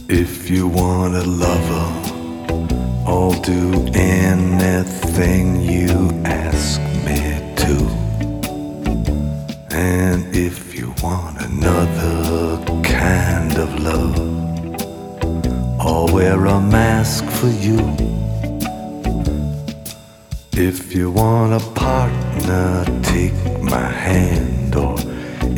If you want a lover, I'll do anything you ask me to. And if you want another kind of love, I'll wear a mask for you. If you want a partner, take my hand, or